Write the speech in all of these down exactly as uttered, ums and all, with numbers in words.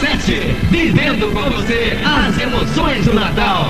sete, vivendo com você as emoções do Natal.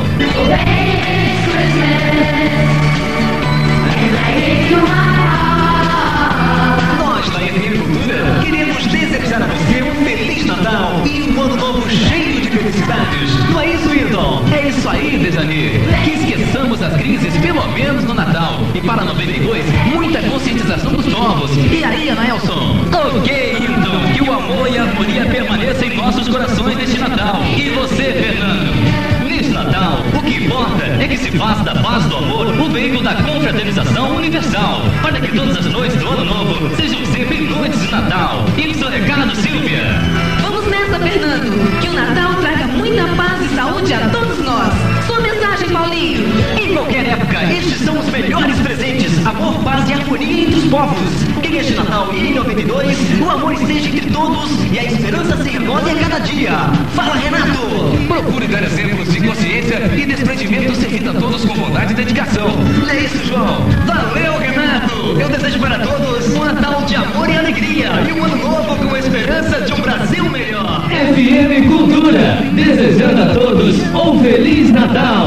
Nós da F M Cultura queremos desejar a você um Feliz Natal e um ano novo cheio de felicidades. Não é isso, Hilton? É isso aí, Dejani. Que esqueçamos as crises pelo menos no Natal. E para noventa e dois, muita conscientização dos novos. E aí, Anaelson? Ok, Hilton. Que o amor e a harmonia permaneçam em nossos corações neste Natal. E você, Fernando? Neste Natal, o que importa é que se faça da paz do amor o veículo da confraternização universal, para que todas as noites do Ano Novo sejam sempre noites de Natal. E o seu recado, Silvia? Vamos nessa, Fernando. Que o Natal traga muita paz e saúde a todos nós. Sua mensagem, Paulinho. Em qualquer época, estes são os melhores presentes. Amor, paz e harmonia entre os povos. Que neste Natal e em noventa e dois, o amor esteja entre todos e a esperança se renove a cada dia. Fala, Renato! Procure dar exemplos de consciência e desprendimento, servindo a todos com bondade e dedicação. É isso, João. Valeu, Renato! Eu desejo para todos um Natal de amor e alegria e um ano novo com a esperança de um Brasil melhor. F M Cultura, desejando a todos um Feliz Natal.